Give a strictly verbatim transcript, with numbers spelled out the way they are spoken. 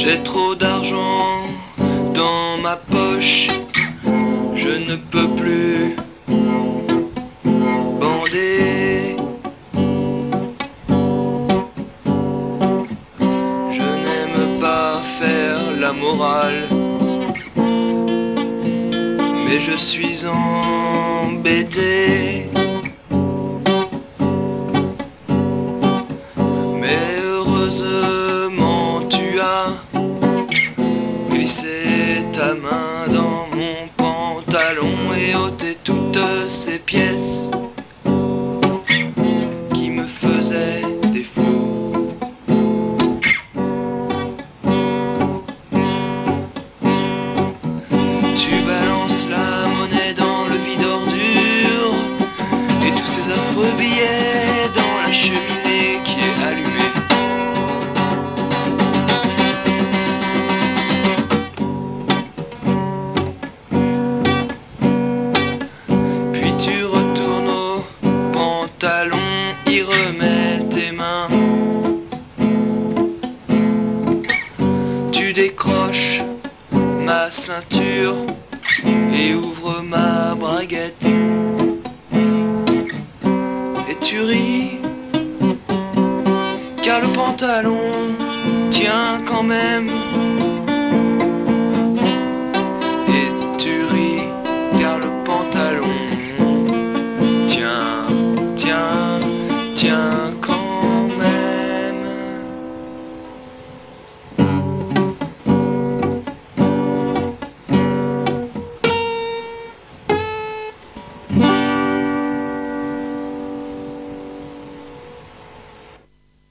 J'ai trop d'argent dans ma poche, je ne peux plus bander. Je n'aime pas faire la morale, mais je suis embêté. Mais heureusement tu as glissé ta main dans mon pantalon et ôté toutes ces pièces qui me faisaient défaut. Tu balances la monnaie dans le vide ordure et tous ces affreux billets dans la cheminée qui est allumée. Puis tu retournes au pantalon, y remets tes mains. Tu décroches ma ceinture et ouvres ma braguette. Et tu ris, car le pantalon tient quand même. Et tu ris, car le pantalon tient, tient, tient.